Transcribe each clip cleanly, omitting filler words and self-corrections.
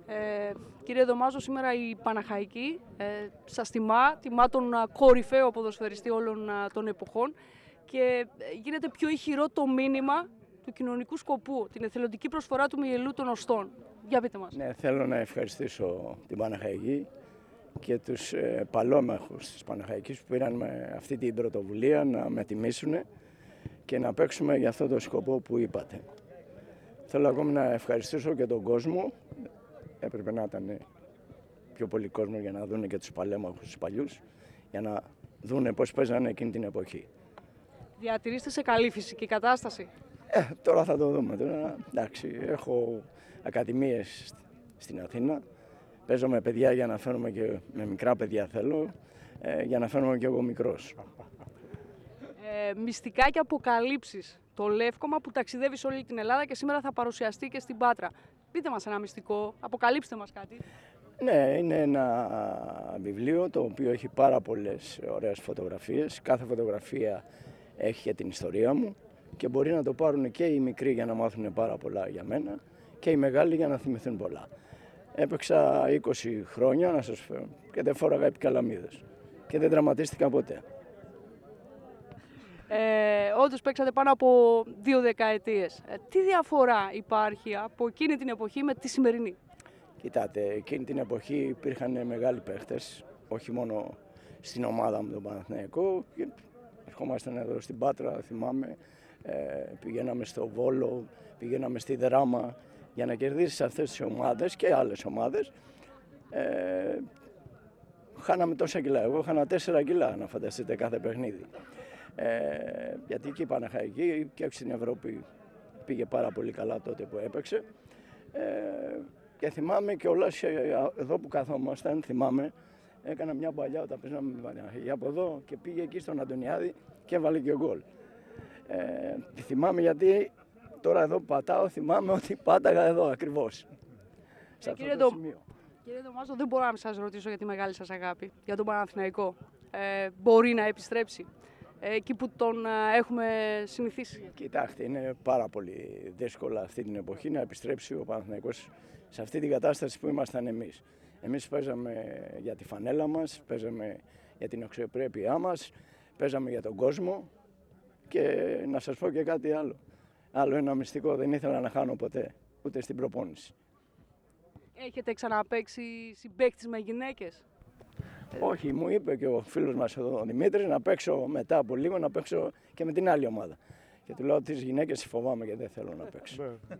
Κύριε Δωμάζο, σήμερα η Παναχαϊκή σας τιμά τον κορυφαίο ποδοσφαιριστή όλων των εποχών και γίνεται πιο ηχηρό το μήνυμα του κοινωνικού σκοπού, την εθελοντική προσφορά του Μυελού των Οστών. Για πείτε μας. Ναι, θέλω να ευχαριστήσω την Παναχαϊκή και τους παλόμαχους της Παναχαϊκής που πήραν με αυτή την πρωτοβουλία να με τιμήσουν και να παίξουμε για αυτό το σκοπό που είπατε. Θέλω ακόμη να ευχαριστήσω και τον κόσμο. Έπρεπε να ήταν πιο πολύ κόσμο για να δουν και τους παλέμαχους τους παλιούς, για να δουν πώς παίζανε εκείνη την εποχή. Διατηρήστε σε καλή φυσική κατάσταση. Τώρα θα το δούμε. Τώρα, εντάξει, έχω ακαδημίες στην Αθήνα. Παίζω με παιδιά για να φέρουμε και με μικρά παιδιά θέλω, για να φέρουμε και εγώ μικρός. Μυστικά και αποκαλύψεις. Το Λεύκομα που ταξιδεύει σε όλη την Ελλάδα και σήμερα θα παρουσιαστεί και στην Πάτρα. Πείτε μας ένα μυστικό, αποκαλύψτε μας κάτι. Ναι, είναι ένα βιβλίο το οποίο έχει πάρα πολλές ωραίες φωτογραφίες. Κάθε φωτογραφία έχει και την ιστορία μου και μπορεί να το πάρουν και οι μικροί για να μάθουν πάρα πολλά για μένα και οι μεγάλοι για να θυμηθούν πολλά. Έπαιξα 20 χρόνια να σας φέρω και δεν φόραγα επικαλαμίδες και δεν τραυματίστηκα ποτέ. Όντως παίξατε πάνω από 2 δεκαετίες. Τι διαφορά υπάρχει από εκείνη την εποχή με τη σημερινή? Κοιτάτε, εκείνη την εποχή υπήρχαν μεγάλοι παίχτες, όχι μόνο στην ομάδα μου τον Παναθηναϊκό. Ερχόμασταν εδώ στην Πάτρα, θυμάμαι, πηγαίναμε στο Βόλο, πηγαίναμε στη Δράμα για να κερδίσεις αυτές τις ομάδες και άλλες ομάδες. Χάναμε τόσα κιλά, εγώ χάνα 4 κιλά να φανταστείτε κάθε παιχνίδι. Γιατί και η Παναχαϊκή και στην Ευρώπη πήγε πάρα πολύ καλά τότε που έπαιξε. Και θυμάμαι και όλα εδώ που καθόμασταν, θυμάμαι, έκανα μια παλιά όταν παίζαμε με Παναχαϊκή από εδώ και πήγε εκεί στον Αντωνιάδη και έβαλε και γκολ. Θυμάμαι γιατί τώρα εδώ που πατάω, θυμάμαι ότι πάταγα εδώ ακριβώς. Σε αυτό το σημείο. Κύριε Δωμάζο, δεν μπορώ να σας ρωτήσω για τη μεγάλη σας αγάπη, για τον Παναθηναϊκό. Μπορεί να επιστρέψει εκεί που τον έχουμε συνηθίσει? Κοιτάξτε, είναι πάρα πολύ δύσκολο αυτή την εποχή να επιστρέψει ο Παναθηναϊκός σε αυτή την κατάσταση που ήμασταν εμείς. Εμείς παίζαμε για τη φανέλα μας, παίζαμε για την αξιοπρέπειά μας, παίζαμε για τον κόσμο και να σας πω και κάτι άλλο. Άλλο ένα μυστικό, δεν ήθελα να χάνω ποτέ, ούτε στην προπόνηση. Έχετε ξαναπαίξει συμπαίκτης με γυναίκες? Όχι, μου είπε και ο φίλος μας εδώ, ο Δημήτρης, να παίξω μετά από λίγο, να παίξω και με την άλλη ομάδα. Και του λέω ότι τις γυναίκες φοβάμαι και δεν θέλω να παίξω.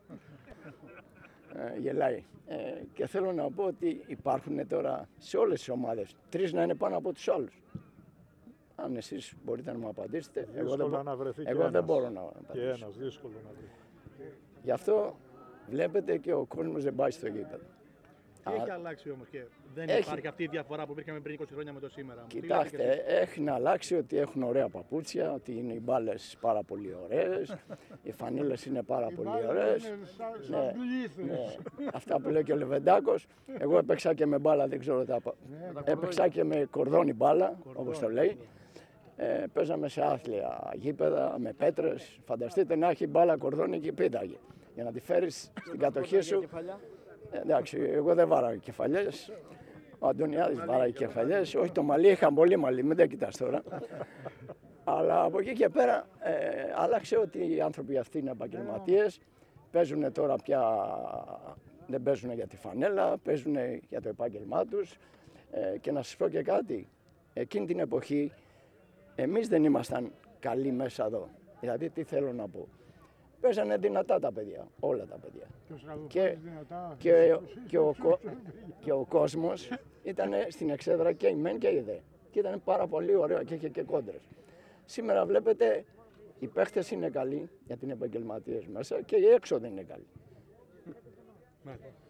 Γελάει. Και θέλω να πω ότι υπάρχουν τώρα σε όλες τις ομάδες 3 να είναι πάνω από τους άλλους. Αν εσείς μπορείτε να μου απαντήσετε, εγώ δεν μπορώ να απαντήσω. Και ένας, δύσκολο να βρει. Γι' αυτό βλέπετε και ο κόσμος δεν πάει στο γήπεδο. Τι έχει αλλάξει όμως και δεν υπάρχει αυτή η διαφορά που υπήρχε πριν 20 χρόνια με το σήμερα? Κοιτάξτε, έχει να αλλάξει ότι έχουν ωραία παπούτσια, ότι είναι οι μπάλες πάρα πολύ ωραίες, οι φανίλες είναι πάρα πολύ ωραίες. Ναι. Αυτά που λέει και ο Λεβεντάκος, εγώ έπαιξα και με μπάλα, δεν ξέρω έπαιξα και με κορδόνι μπάλα, όπως το λέει. Παίζαμε σε άθλια γήπεδα, με πέτρες. Φανταστείτε να έχει μπάλα κορδόνι και πίταγε. Για να τη φέρεις στην κατοχή σου. Εντάξει, εγώ δεν βάραγα κεφαλιές. Ο Αντωνιάδης βάραγε κεφαλιές. Όχι, το μαλλί, είχα πολύ μαλλί, μην τα κοιτάς τώρα. Αλλά από εκεί και πέρα άλλαξε ότι οι άνθρωποι αυτοί είναι επαγγελματίες. Παίζουν τώρα πια, δεν παίζουν για τη φανέλα, παίζουν για το επάγγελμά τους. Και να σας πω και κάτι, εκείνη την εποχή εμείς δεν ήμασταν καλοί μέσα εδώ. Δηλαδή τι θέλω να πω. Παίζανε δυνατά τα παιδιά, όλα τα παιδιά. Και ο κόσμος ήταν στην εξέδρα και η μεν και η δε. Και ήταν πάρα πολύ ωραίο και είχε και κόντρες. Σήμερα βλέπετε οι παίχτες είναι καλοί γιατί είναι επαγγελματίες μέσα και οι έξω δεν είναι καλοί.